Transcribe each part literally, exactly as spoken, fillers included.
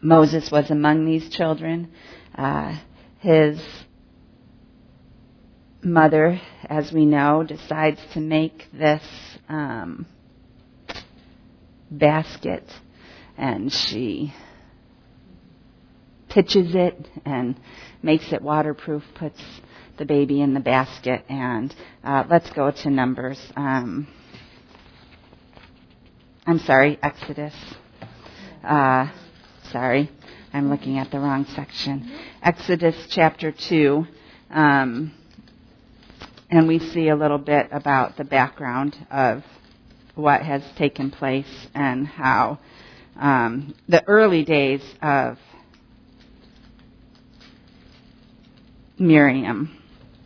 Moses was among these children. Uh, his mother, as we know, decides to make this um, basket, and she pitches it and makes it waterproof, puts the baby in the basket, and uh, let's go to Numbers. Um, I'm sorry, Exodus. Uh, sorry, I'm looking at the wrong section. Exodus chapter two. Um, and we see a little bit about the background of what has taken place and how um, the early days of Miriam.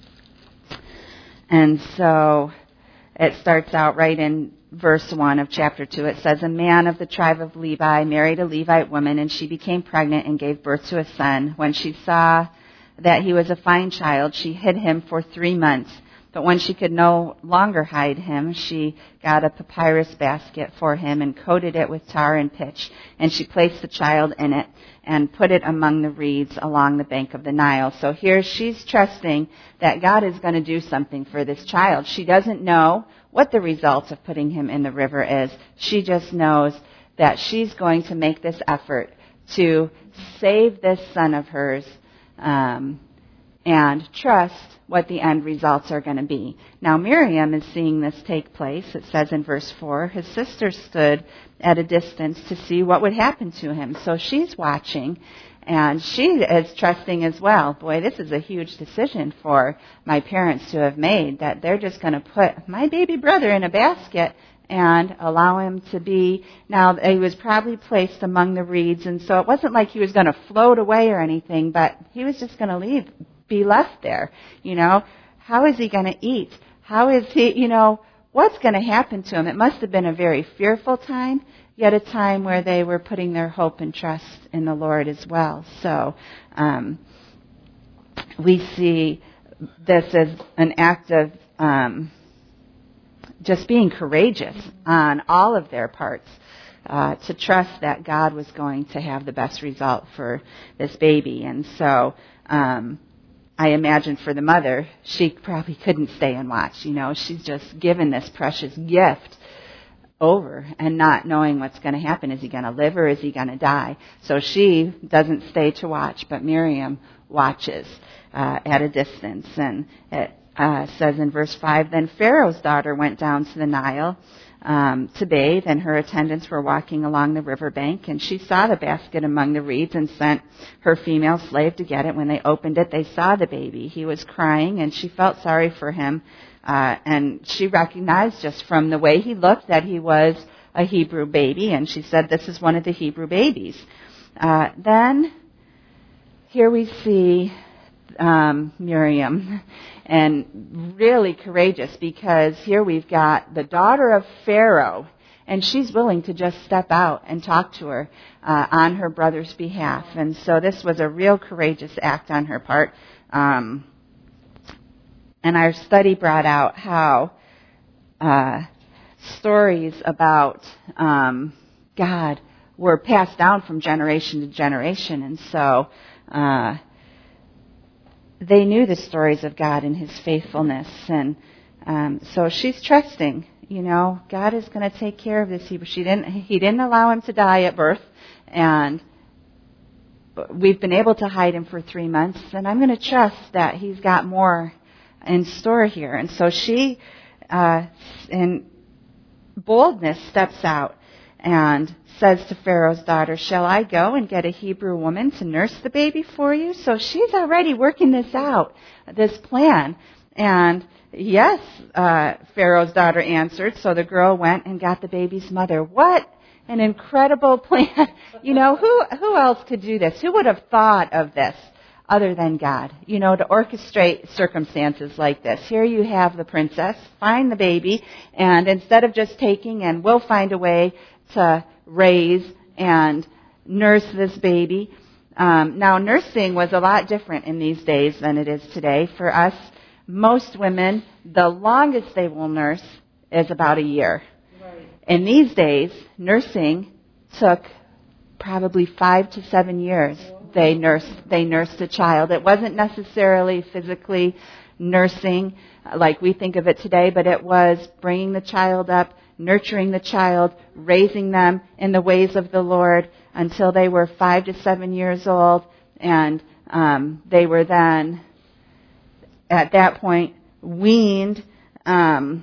And so it starts out right in verse one of chapter two. It says, a man of the tribe of Levi married a Levite woman, and she became pregnant and gave birth to a son. When she saw that he was a fine child, she hid him for three months. But when she could no longer hide him, she got a papyrus basket for him and coated it with tar and pitch. And she placed the child in it and put it among the reeds along the bank of the Nile. So here she's trusting that God is going to do something for this child. She doesn't know what the result of putting him in the river is. She just knows that she's going to make this effort to save this son of hers, um, and trust what the end results are going to be. Now Miriam is seeing this take place. It says in verse four, his sister stood at a distance to see what would happen to him. So she's watching, and she is trusting as well. Boy, this is a huge decision for my parents to have made, that they're just going to put my baby brother in a basket and allow him to be. Now, he was probably placed among the reeds, and so it wasn't like he was going to float away or anything, but he was just going to leave, be left there. You know, how is he going to eat? How is he, you know, what's going to happen to him? It must have been a very fearful time, yet a time where they were putting their hope and trust in the Lord as well. So um, we see this as an act of um, just being courageous on all of their parts, uh, to trust that God was going to have the best result for this baby. And so um, I imagine for the mother, she probably couldn't stay and watch. You know, she's just given this precious gift over and not knowing what's going to happen. Is he going to live or is he going to die? So she doesn't stay to watch, but Miriam watches uh, at a distance. And it uh, says in verse five, then Pharaoh's daughter went down to the Nile um, to bathe, and her attendants were walking along the riverbank, and she saw the basket among the reeds and sent her female slave to get it. When they opened it, they saw the baby. He was crying, and she felt sorry for him. Uh, and she recognized just from the way he looked that he was a Hebrew baby, and she said, this is one of the Hebrew babies. Uh, then here we see um, Miriam, and really courageous, because here we've got the daughter of Pharaoh, and she's willing to just step out and talk to her uh, on her brother's behalf. And so this was a real courageous act on her part. Um, And our study brought out how uh, stories about um, God were passed down from generation to generation. And so uh, they knew the stories of God and His faithfulness. And um, so she's trusting, you know, God is going to take care of this. He, she didn't, he didn't allow him to die at birth. And we've been able to hide him for three months. And I'm going to trust that He's got more in store here. And so she, uh, in boldness, steps out and says to Pharaoh's daughter, shall I go and get a Hebrew woman to nurse the baby for you? So she's already working this out, this plan. And yes, uh, Pharaoh's daughter answered. So the girl went and got the baby's mother. What an incredible plan. You know, who, who else could do this? Who would have thought of this other than God, you know, to orchestrate circumstances like this? Here you have the princess find the baby, and instead of just taking and we'll find a way to raise and nurse this baby. Um, now, nursing was a lot different in these days than it is today. For us, most women, the longest they will nurse is about a year. Right. In these days, nursing took probably five to seven years they nursed they nursed a child. It wasn't necessarily physically nursing like we think of it today, but it was bringing the child up, nurturing the child, raising them in the ways of the Lord until they were five to seven years old, and um, they were then at that point weaned um,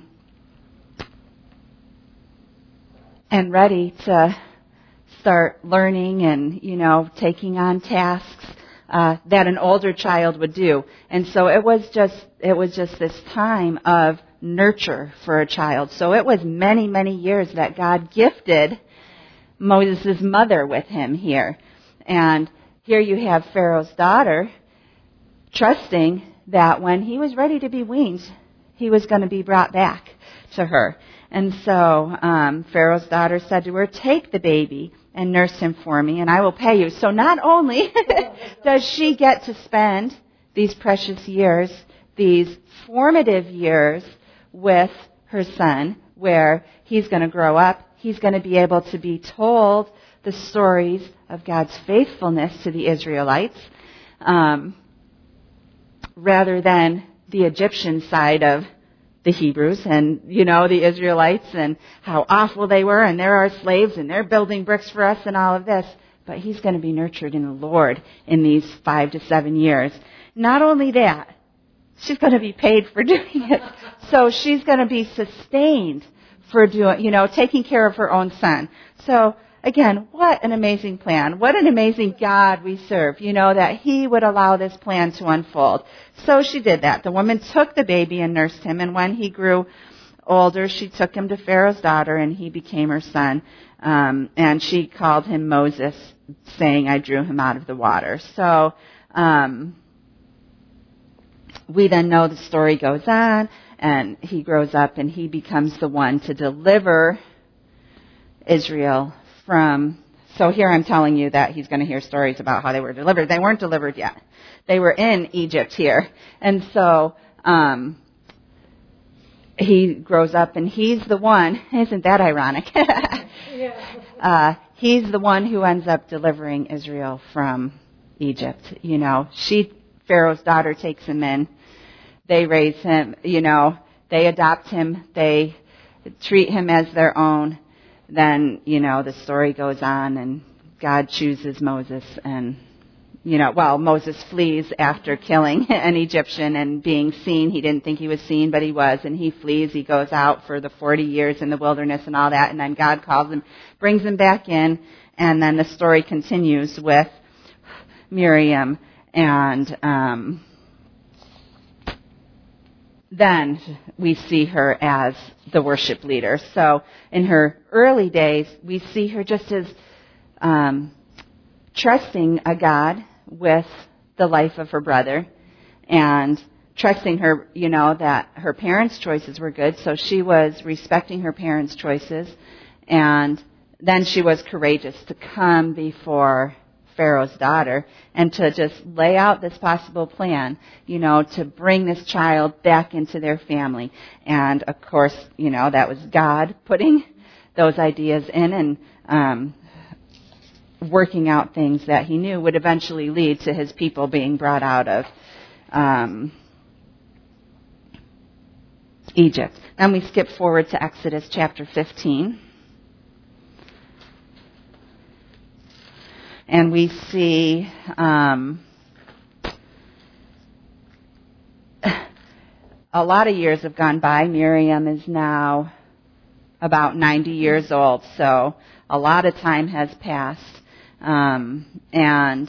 and ready to start learning and, you know, taking on tasks uh, that an older child would do. And so it was just it was just this time of nurture for a child. So it was many, many years that God gifted Moses' mother with him here. And here you have Pharaoh's daughter trusting that when he was ready to be weaned, he was going to be brought back to her. And so um, Pharaoh's daughter said to her, "Take the baby and nurse him for me, and I will pay you." So not only does she get to spend these precious years, these formative years with her son, where he's going to grow up, he's going to be able to be told the stories of God's faithfulness to the Israelites, um, rather than the Egyptian side of the Hebrews and, you know, the Israelites and how awful they were, and they're our slaves and they're building bricks for us and all of this. But he's going to be nurtured in the Lord in these five to seven years. Not only that, she's going to be paid for doing it. So she's going to be sustained for doing, you know, taking care of her own son. So again, what an amazing plan. What an amazing God we serve, you know, that he would allow this plan to unfold. So she did that. The woman took the baby and nursed him, and when he grew older, she took him to Pharaoh's daughter, and he became her son. Um, and she called him Moses, saying, "I drew him out of the water." So um, we then know the story goes on, and he grows up, and he becomes the one to deliver Israel from, so here I'm telling you that he's going to hear stories about how they were delivered. They weren't delivered yet. They were in Egypt here. And so um, he grows up and he's the one, isn't that ironic? uh, he's the one who ends up delivering Israel from Egypt. You know, she, Pharaoh's daughter, takes him in. They raise him, you know, they adopt him. They treat him as their own. Then, you know, the story goes on and God chooses Moses and, you know, well, Moses flees after killing an Egyptian and being seen. He didn't think he was seen, but he was, and he flees. He goes out for the forty years in the wilderness and all that, and then God calls him, brings him back in, and then the story continues with Miriam, and um, then we see her as the worship leader. So in her early days, we see her just as um, trusting a God with the life of her brother and trusting her, you know, that her parents' choices were good. So she was respecting her parents' choices. And then she was courageous to come before Pharaoh's daughter and to just lay out this possible plan, you know, to bring this child back into their family. And of course, you know, that was God putting those ideas in and um, working out things that he knew would eventually lead to his people being brought out of um, Egypt. Then we skip forward to Exodus chapter fifteen. And we see um, a lot of years have gone by. Miriam is now about ninety years old, so a lot of time has passed. Um, and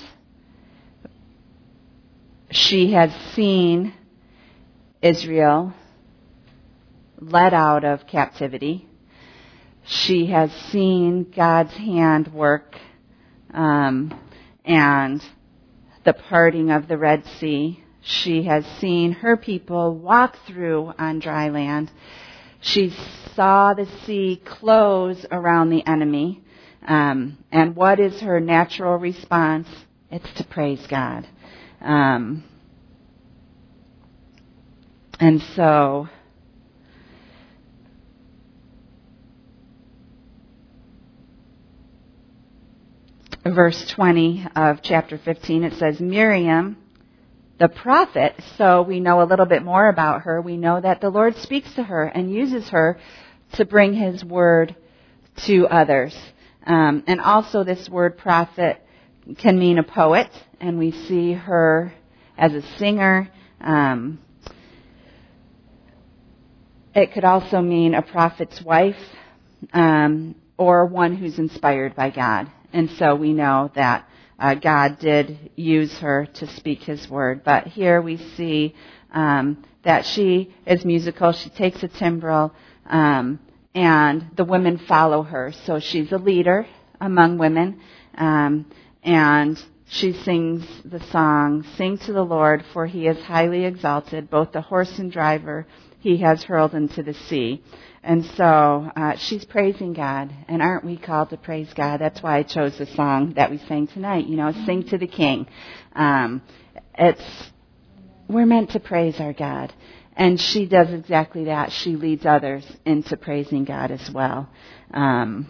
she has seen Israel led out of captivity. She has seen God's hand work Um, and the parting of the Red Sea. She has seen her people walk through on dry land. She saw the sea close around the enemy. Um, and what is her natural response? It's to praise God. Um, and so verse twenty of chapter fifteen, it says, Miriam, the prophet, so we know a little bit more about her. We know that the Lord speaks to her and uses her to bring his word to others. Um, and also this word prophet can mean a poet, and we see her as a singer. Um, it could also mean a prophet's wife, um, or one who's inspired by God. And so we know that uh, God did use her to speak his word. But here we see um, that she is musical. She takes a timbrel, um, and the women follow her. So she's a leader among women, um, and she sings the song, Sing to the Lord, for he is highly exalted, both the horse and driver he has hurled into the sea. And so uh, she's praising God, and aren't we called to praise God? That's why I chose the song that we sang tonight, you know, Sing to the King. Um, it's we're meant to praise our God, and she does exactly that. She leads others into praising God as well. Um,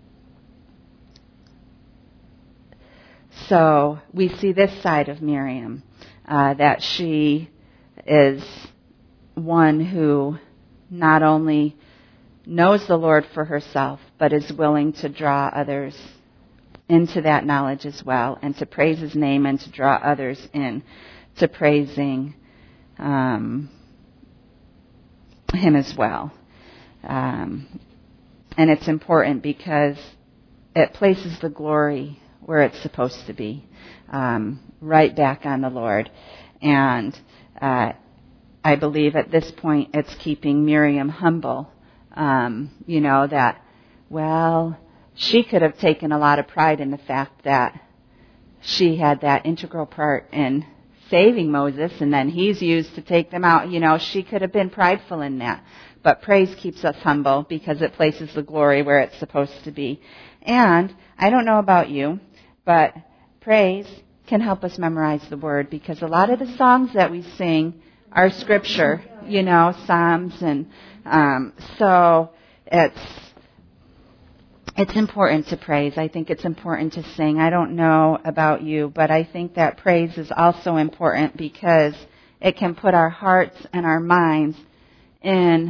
so we see this side of Miriam, uh, that she is one who not only knows the Lord for herself, but is willing to draw others into that knowledge as well, and to praise his name and to draw others in to praising um, him as well. Um, and it's important because it places the glory where it's supposed to be, um, right back on the Lord. And uh, I believe at this point it's keeping Miriam humble. Um, you know, that, well, she could have taken a lot of pride in the fact that she had that integral part in saving Moses, and then he's used to take them out. You know, she could have been prideful in that. But praise keeps us humble because it places the glory where it's supposed to be. And I don't know about you, but praise can help us memorize the word, because a lot of the songs that we sing are scripture, you know, Psalms, and um, so it's it's important to praise. I think it's important to sing. I don't know about you, but I think that praise is also important because it can put our hearts and our minds in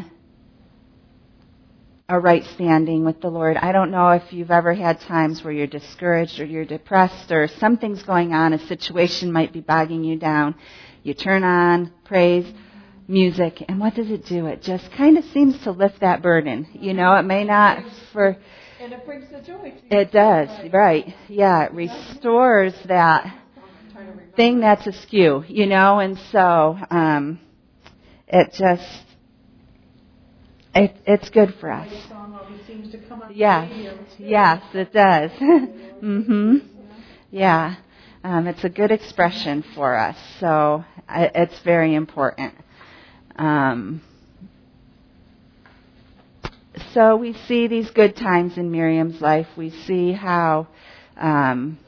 a right standing with the Lord. I don't know if you've ever had times where you're discouraged or you're depressed or something's going on, a situation might be bogging you down. You turn on praise music, and what does it do? It just kind of seems to lift that burden. You know, it may not for... And it brings the joy to you. It does, right. Yeah, it restores that thing that's askew, you know, and so um, it just, it, it's good for us. Yes, yes, it does. mm-hmm. Yeah, um, it's a good expression for us, so I, it's very important. Um, so we see these good times in Miriam's life. We see how um,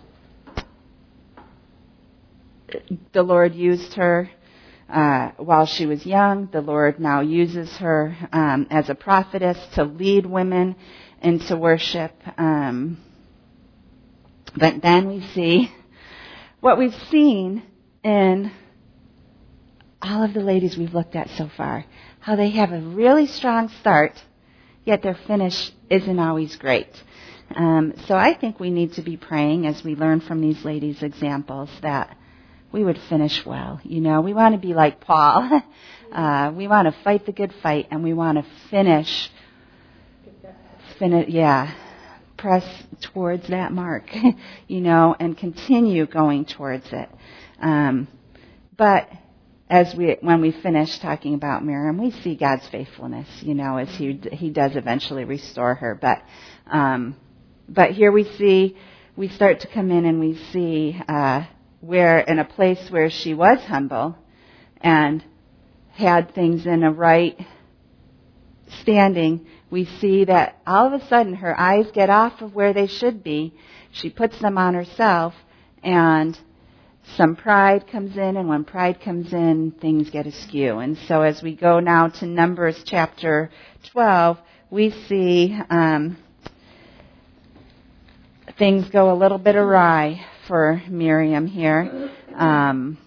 the Lord used her uh, while she was young. The Lord now uses her um, as a prophetess to lead women into worship. Um, but then we see what we've seen in all of the ladies we've looked at so far, how they have a really strong start, yet their finish isn't always great. Um, so I think we need to be praying as we learn from these ladies' examples that we would finish well. You know, we want to be like Paul. uh, we want to fight the good fight, and we want to finish, finish, yeah, press towards that mark, you know, and continue going towards it. Um, but as we, when we finish talking about Miriam, we see God's faithfulness, you know, as he he does eventually restore her. But um, but here we see, we start to come in and we see uh, where in a place where she was humble and had things in a right standing, we see that all of a sudden her eyes get off of where they should be. She puts them on herself, and some pride comes in, and when pride comes in, things get askew. And so as we go now to Numbers chapter twelve, we see um, things go a little bit awry for Miriam here. Um,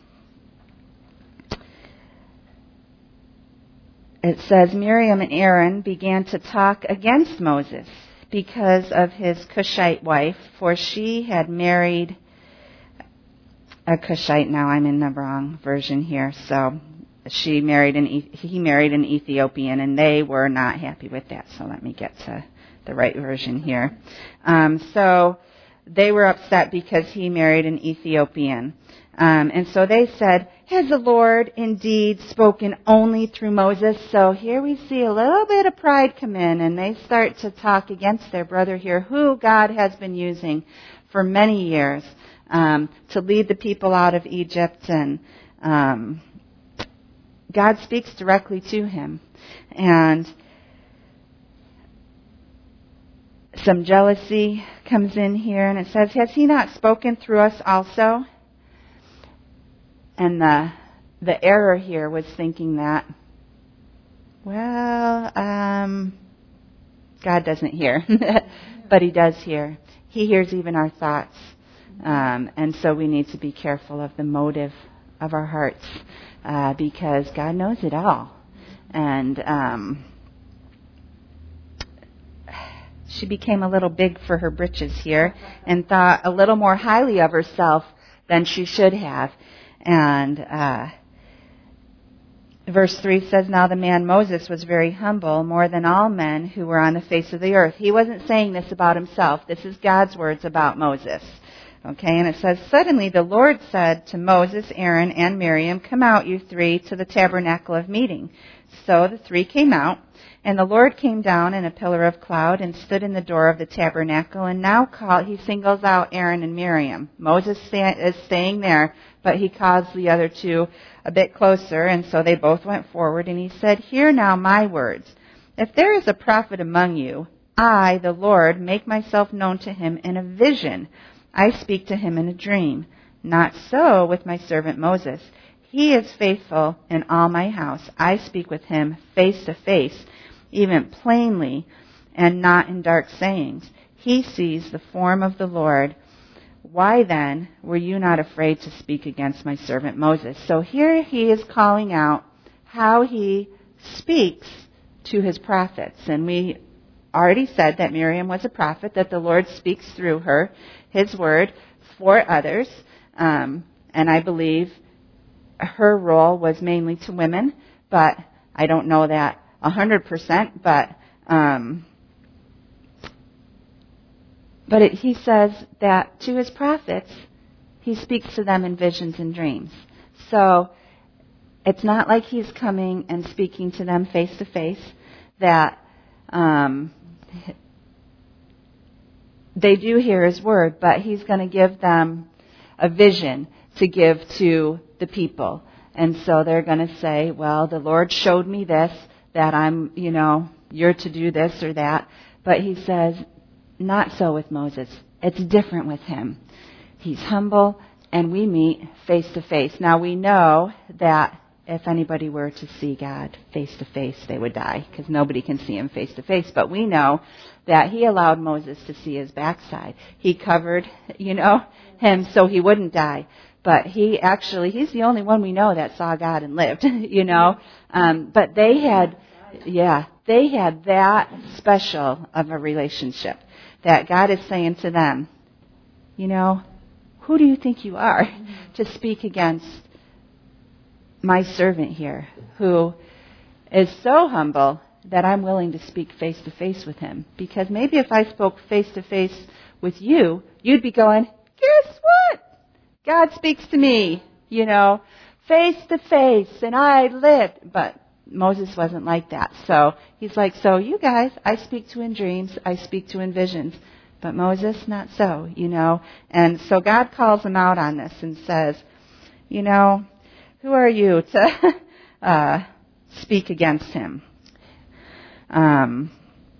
it says Miriam and Aaron began to talk against Moses because of his Cushite wife, for she had married a Cushite. Now I'm in the wrong version here. So she married an he married an Ethiopian, and they were not happy with that. So let me get to the right version here. Um, so they were upset because he married an Ethiopian. Um, and so they said, has the Lord indeed spoken only through Moses? So here we see a little bit of pride come in, and they start to talk against their brother here, who God has been using for many years um, to lead the people out of Egypt. And um, God speaks directly to him. And some jealousy comes in here, and it says, has he not spoken through us also? And the the error here was thinking that, well, um, God doesn't hear, but he does hear. He hears even our thoughts. Um, and so we need to be careful of the motive of our hearts, uh, because God knows it all. And um, she became a little big for her britches here and thought a little more highly of herself than she should have. And uh, verse three says, now the man Moses was very humble, more than all men who were on the face of the earth. He wasn't saying this about himself. This is God's words about Moses. Okay, and it says, suddenly the Lord said to Moses, Aaron, and Miriam, come out, you three, to the tabernacle of meeting. So the three came out, and the Lord came down in a pillar of cloud and stood in the door of the tabernacle, and now call, he singles out Aaron and Miriam. Moses is staying there, but he calls the other two a bit closer, and so they both went forward, and he said, hear now my words. If there is a prophet among you, I, the Lord, make myself known to him in a vision. I speak to him in a dream. Not so with my servant Moses. He is faithful in all my house. I speak with him face to face, even plainly, and not in dark sayings. He sees the form of the Lord. Why then were you not afraid to speak against my servant Moses? So here he is calling out how he speaks to his prophets. And we already said that Miriam was a prophet, that the Lord speaks through her, his word, for others. Um, and I believe her role was mainly to women, but I don't know that one hundred percent. But um, but it, he says that to his prophets, he speaks to them in visions and dreams. So it's not like he's coming and speaking to them face to face, that um, they do hear his word, but he's going to give them a vision to give to the people. And so they're going to say, well, the Lord showed me this, that I'm, you know, you're to do this or that. But he says, not so with Moses. It's different with him. He's humble, and we meet face to face. Now we know that if anybody were to see God face to face, they would die, because nobody can see him face to face. But we know that he allowed Moses to see his backside. He covered, you know, him so he wouldn't die. But he actually, he's the only one we know that saw God and lived, you know. Um, but they had, yeah, they had that special of a relationship that God is saying to them, you know, who do you think you are to speak against my servant here, who is so humble that I'm willing to speak face to face with him? Because maybe if I spoke face to face with you, you'd be going, guess what? God speaks to me, you know, face to face, and I lived. But Moses wasn't like that. So he's like, so you guys, I speak to in dreams, I speak to in visions. But Moses, not so, you know. And so God calls him out on this and says, you know, who are you to uh, speak against him? Um,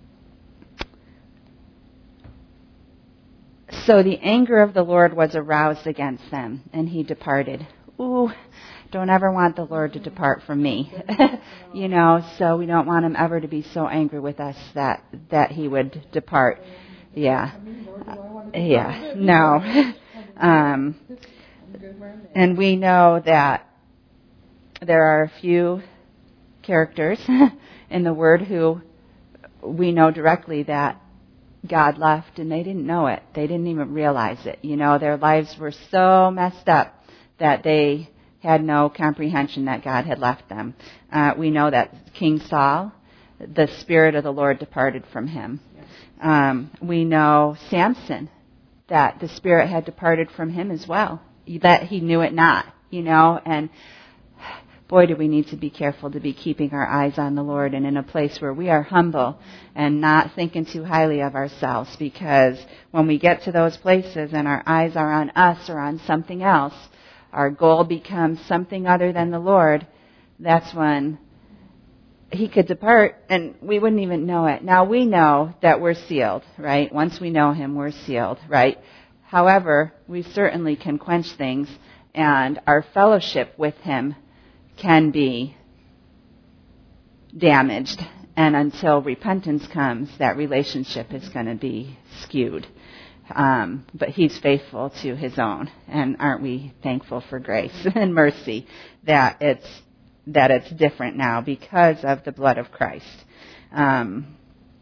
so the anger of the Lord was aroused against them, and he departed. Ooh, don't ever want the Lord to depart from me. You know, so we don't want him ever to be so angry with us that, that he would depart. Yeah. Yeah, no. um, and we know that there are a few characters in the Word who we know directly that God left and they didn't know it. They didn't even realize it. You know, their lives were so messed up that they had no comprehension that God had left them. Uh, we know that King Saul, the Spirit of the Lord departed from him. Um, we know Samson, that the Spirit had departed from him as well, that he knew it not, you know, and boy, do we need to be careful to be keeping our eyes on the Lord and in a place where we are humble and not thinking too highly of ourselves, because when we get to those places and our eyes are on us or on something else, our goal becomes something other than the Lord, that's when he could depart and we wouldn't even know it. Now we know that we're sealed, right? Once we know him, we're sealed, right? However, we certainly can quench things, and our fellowship with him can be damaged. And until repentance comes, that relationship is going to be skewed. Um, but he's faithful to his own. And aren't we thankful for grace and mercy that it's that it's different now because of the blood of Christ. Um,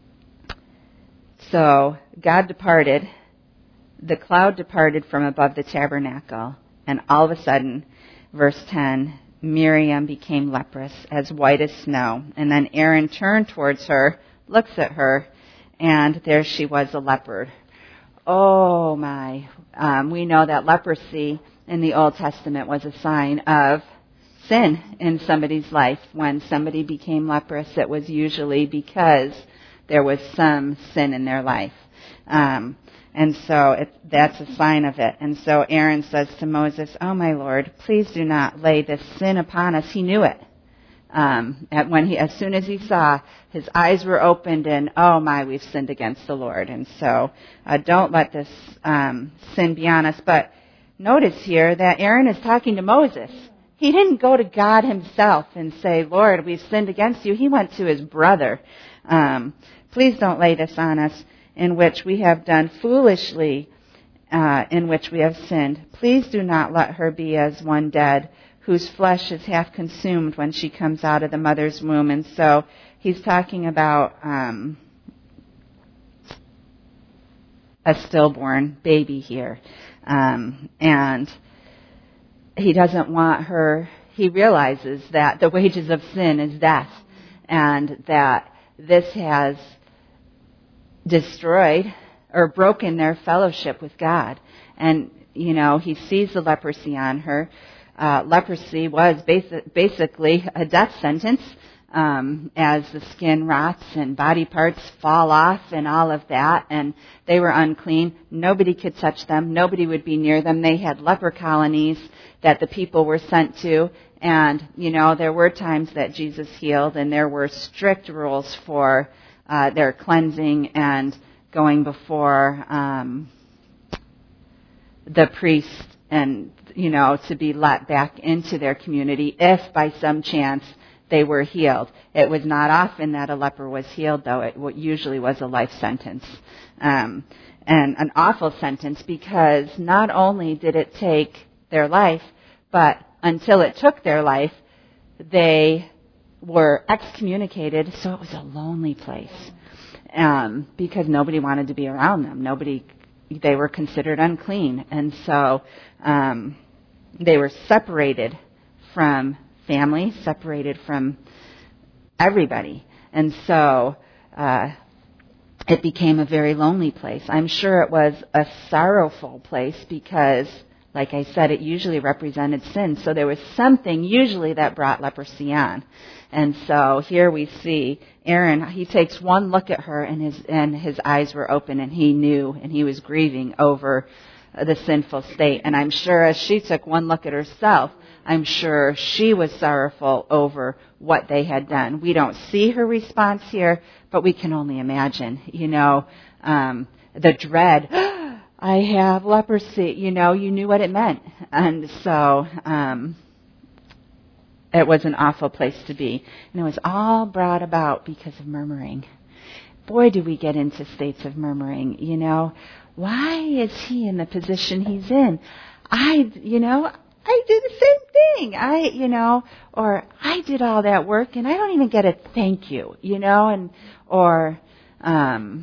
so God departed. The cloud departed from above the tabernacle. And all of a sudden, verse ten, Miriam became leprous, as white as snow. And then Aaron turned towards her, looks at her, and there she was, a leopard. Oh my. Um, we know that leprosy in the Old Testament was a sign of sin in somebody's life. When somebody became leprous, it was usually because there was some sin in their life. Um, and so it, that's a sign of it. And so Aaron says to Moses, "Oh my Lord, please do not lay this sin upon us." He knew it. Um, at when he, as soon as he saw, his eyes were opened, and oh my, we've sinned against the Lord. And so, uh, don't let this um, sin be on us. But notice here that Aaron is talking to Moses. He didn't go to God himself and say, "Lord, we've sinned against you." He went to his brother. Um, Please don't lay this on us, in which we have done foolishly, uh, in which we have sinned. Please do not let her be as one dead, whose flesh is half consumed when she comes out of the mother's womb. And so he's talking about um, a stillborn baby here. Um, and he doesn't want her, he realizes that the wages of sin is death, and that this has destroyed or broken their fellowship with God. And, you know, he sees the leprosy on her. Uh, leprosy was basi- basically a death sentence, um, as the skin rots and body parts fall off and all of that. And they were unclean. Nobody could touch them. Nobody would be near them. They had leper colonies that the people were sent to. And, you know, there were times that Jesus healed, and there were strict rules for uh, their cleansing and going before um, the priest, and, you know, to be let back into their community if by some chance they were healed. It was not often that a leper was healed, though. It usually was a life sentence. Um, and an awful sentence, because not only did it take their life, but until it took their life, they were excommunicated, so it was a lonely place. Um, because nobody wanted to be around them. Nobody, they were considered unclean. And so um, they were separated from family, separated from everybody. And so uh, it became a very lonely place. I'm sure it was a sorrowful place because, like I said, it usually represented sin. So there was something usually that brought leprosy on. And so here we see Aaron, he takes one look at her, and his and his eyes were open, and he knew, and he was grieving over the sinful state. And I'm sure as she took one look at herself, I'm sure she was sorrowful over what they had done. We don't see her response here, but we can only imagine, you know, um, the dread. I have leprosy. You know, you knew what it meant. And so um, it was an awful place to be. And it was all brought about because of murmuring. Boy, do we get into states of murmuring, you know. Why is he in the position he's in? I, you know, I do the same thing. I, you know, or I did all that work and I don't even get a thank you, you know, and, or, um,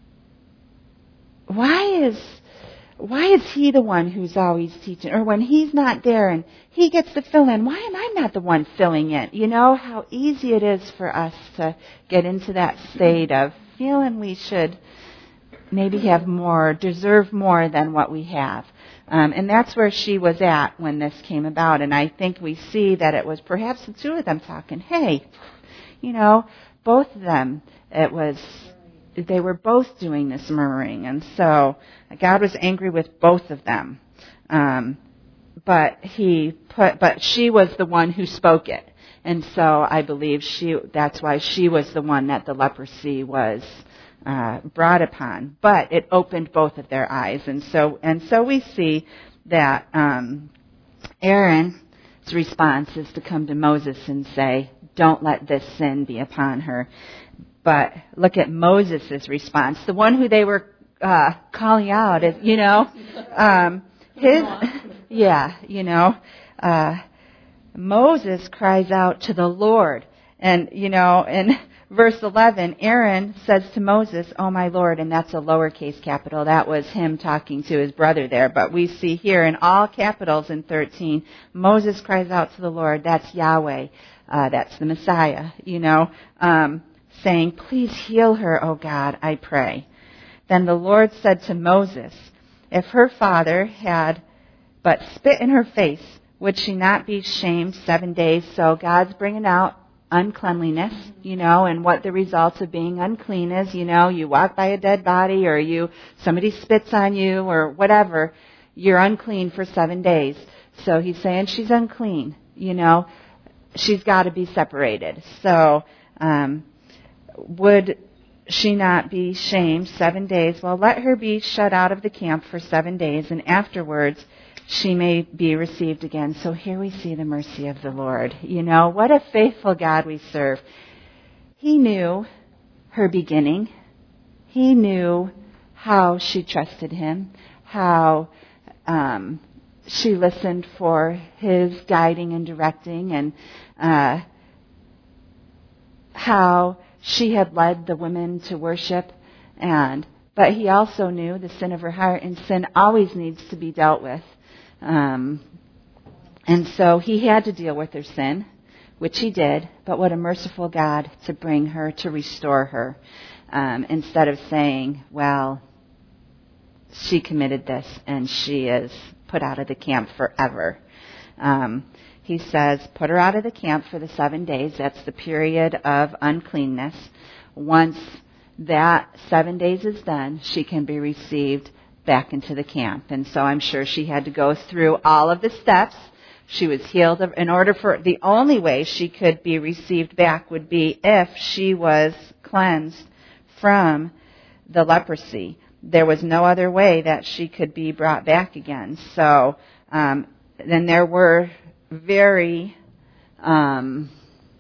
why is, why is he the one who's always teaching? Or when he's not there and he gets to fill in, why am I not the one filling in? You know, how easy it is for us to get into that state of feeling we should maybe have more, deserve more than what we have. Um, and that's where she was at when this came about. And I think we see that it was perhaps the two of them talking, hey, you know, both of them, it was, they were both doing this murmuring. And so God was angry with both of them. Um, but he put, but she was the one who spoke it. And so I believe she, that's why she was the one that the leprosy was Uh, brought upon, but it opened both of their eyes, and so and so we see that um, Aaron's response is to come to Moses and say, "Don't let this sin be upon her." But look at Moses' response, the one who they were uh, calling out, as you know, um, his, yeah, you know, uh, Moses cries out to the Lord, and you know, and. Verse eleven, Aaron says to Moses, "Oh my Lord," and that's a lowercase capital. That was him talking to his brother there. But we see here in all capitals in thirteen, Moses cries out to the Lord. That's Yahweh. Uh, that's the Messiah, you know, um, saying, "Please heal her, O God, I pray." Then the Lord said to Moses, "If her father had but spit in her face, would she not be shamed seven days?" So God's bringing out uncleanliness, you know, and what the results of being unclean is. You know, you walk by a dead body, or you somebody spits on you, or whatever, you're unclean for seven days. So he's saying she's unclean, you know, she's got to be separated. So um, would she not be shamed seven days? Well, let her be shut out of the camp for seven days, and afterwards she may be received again. So here we see the mercy of the Lord. You know, what a faithful God we serve. He knew her beginning. He knew how she trusted him, how um, she listened for his guiding and directing, and uh, how she had led the women to worship. And but he also knew the sin of her heart, and sin always needs to be dealt with. Um, and so he had to deal with her sin, which he did, but what a merciful God to bring her, to restore her, um, instead of saying, well, she committed this and she is put out of the camp forever. Um, he says, put her out of the camp for the seven days. That's the period of uncleanness. Once that seven days is done, she can be received back into the camp. And so I'm sure she had to go through all of the steps. She was healed. In order for, the only way she could be received back would be if she was cleansed from the leprosy. There was no other way that she could be brought back again. So um, then there were very um,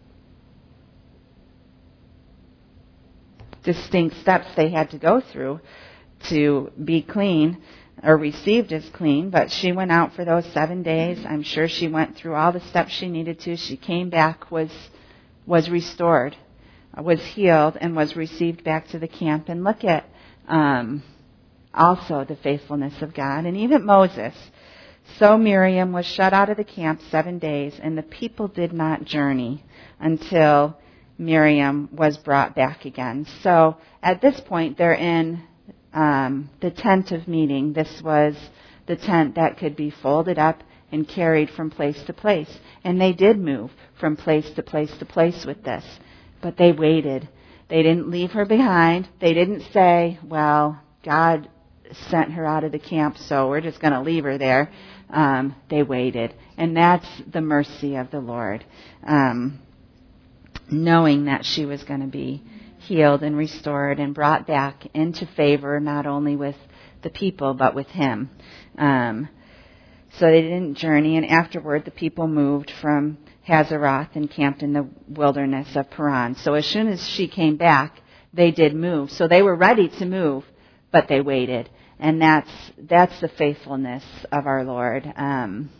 distinct steps they had to go through to be clean or received as clean, but she went out for those seven days. I'm sure she went through all the steps she needed to. She came back, was was restored, was healed, and was received back to the camp. And look at um, also the faithfulness of God. And even Moses. So Miriam was shut out of the camp seven days, and the people did not journey until Miriam was brought back again. So at this point, they're in Um, the tent of meeting. This was the tent that could be folded up and carried from place to place. And they did move from place to place to place with this. But they waited. They didn't leave her behind. They didn't say, well, God sent her out of the camp, so we're just going to leave her there. Um, they waited. And that's the mercy of the Lord. Um, knowing that she was going to be healed and restored and brought back into favor, not only with the people, but with him. Um, so they didn't journey, and afterward the people moved from Hazeroth and camped in the wilderness of Paran. So as soon as she came back, they did move. So they were ready to move, but they waited. and that's that's the faithfulness of our Lord. Um,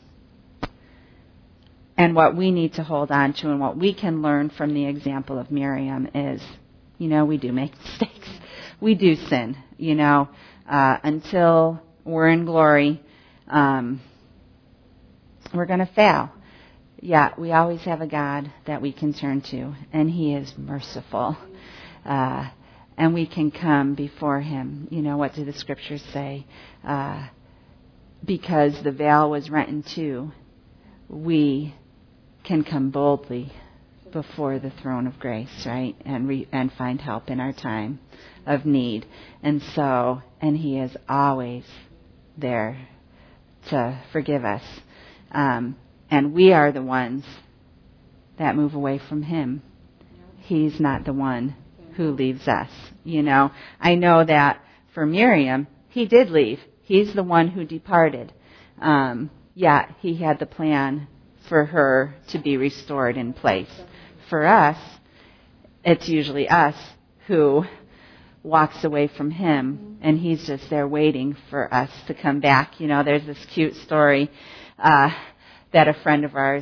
and what we need to hold on to and what we can learn from the example of Miriam is, you know, we do make mistakes. We do sin, you know, uh, until we're in glory. Um, we're going to fail. Yeah, we always have a God that we can turn to, and He is merciful. Uh, and we can come before Him. You know, what do the Scriptures say? Uh, because the veil was rent in two, we can come boldly before the throne of grace, right? And re- and find help in our time of need. And so, and He is always there to forgive us. Um, and we are the ones that move away from Him. He's not the one who leaves us. You know, I know that for Miriam, He did leave. He's the one who departed. Um, yet He had the plan for her to be restored in place. For us, it's usually us who walks away from Him, and He's just there waiting for us to come back. You know, there's this cute story uh, that a friend of ours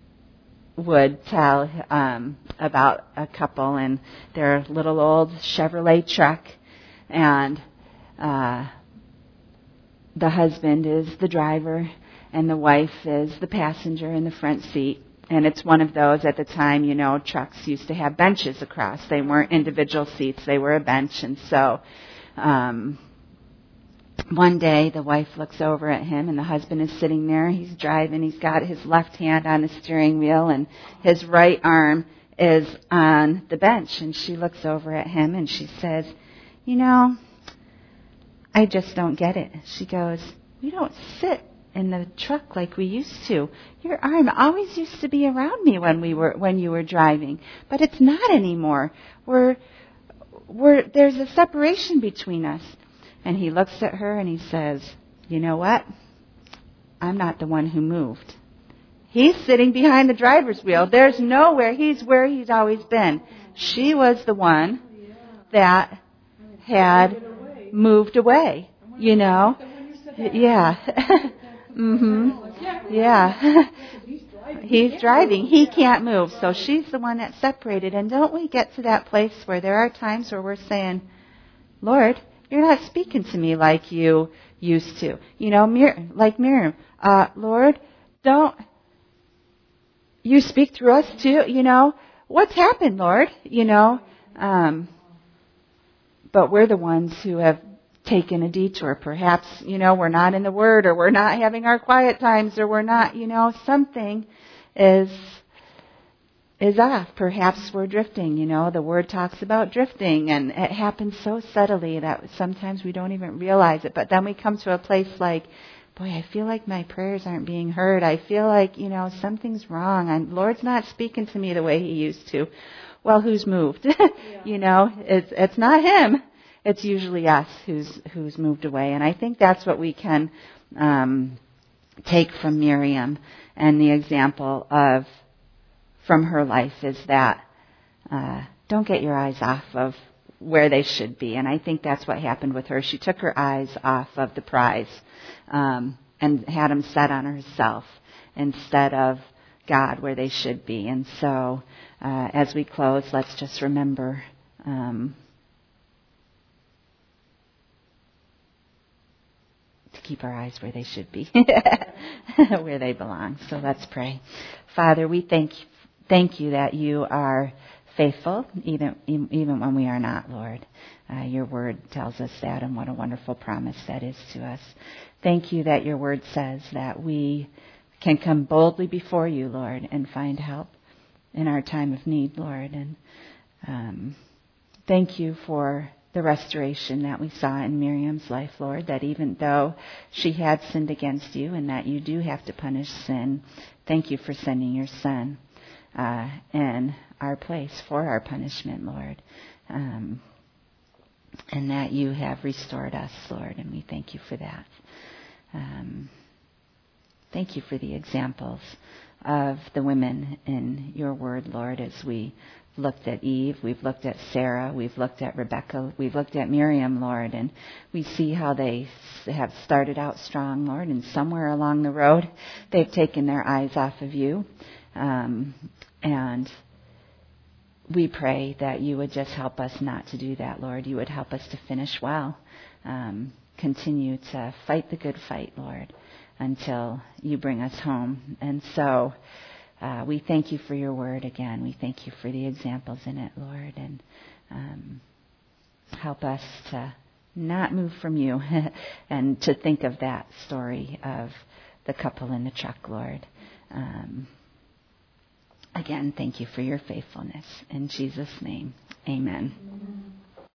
would tell um, about a couple and their little old Chevrolet truck, and uh, the husband is the driver and the wife is the passenger in the front seat. And it's one of those, at the time, you know, trucks used to have benches across. They weren't individual seats. They were a bench. And so um, one day the wife looks over at him and the husband is sitting there. He's driving. He's got his left hand on the steering wheel and his right arm is on the bench. And she looks over at him and she says, you know, I just don't get it. She goes, we don't sit in the truck like we used to. Your arm always used to be around me when we were when you were driving, but it's not anymore. We're we're there's a separation between us. And he looks at her and he says, you know what? I'm not the one who moved. He's sitting behind the driver's wheel. There's nowhere. He's where he's always been. She was the one that had moved away, you know? Yeah. Mm-hmm. Yeah. He's driving. He can't move. So she's the one that's separated. And don't we get to that place where there are times where we're saying, Lord, you're not speaking to me like you used to. You know, Mir- like Miriam. Uh, Lord, don't you speak through us too? You know, what's happened, Lord? You know, um, but we're the ones who have taken a detour. Perhaps, you know, we're not in the Word, or we're not having our quiet times, or we're not, you know, something is is off. Perhaps we're drifting, you know. The Word talks about drifting, and it happens so subtly that sometimes we don't even realize it. But then we come to a place like, boy, I feel like my prayers aren't being heard. I feel like, you know, something's wrong. And Lord's not speaking to me the way He used to. Well, who's moved? Yeah. You know, it's it's not Him. It's usually us who's who's moved away. And I think that's what we can um, take from Miriam and the example of from her life is that uh, don't get your eyes off of where they should be. And I think that's what happened with her. She took her eyes off of the prize um, and had them set on herself instead of God where they should be. And so uh, as we close, let's just remember um, to keep our eyes where they should be, where they belong. So let's pray. Father, we thank you. Thank you that you are faithful, even even when we are not, Lord. Uh, your word tells us that, and what a wonderful promise that is to us. Thank you that your word says that we can come boldly before you, Lord, and find help in our time of need, Lord. And um, thank you for the restoration that we saw in Miriam's life, Lord, that even though she had sinned against you and that you do have to punish sin, thank you for sending your Son Uh, in our place for our punishment, Lord. Um, and that you have restored us, Lord, and we thank you for that. Um, Thank you for the examples of the women in your word, Lord, as we looked at Eve, we've looked at Sarah, we've looked at Rebecca, we've looked at Miriam, Lord, and we see how they have started out strong, Lord, and somewhere along the road they've taken their eyes off of you. Um, and we pray that you would just help us not to do that, Lord. You would help us to finish well, um, continue to fight the good fight, Lord, until you bring us home. And so Uh, we thank you for your word again. We thank you for the examples in it, Lord, and um, help us to not move from you and to think of that story of the couple in the truck, Lord. Um, again, thank you for your faithfulness. In Jesus' name, amen. Amen.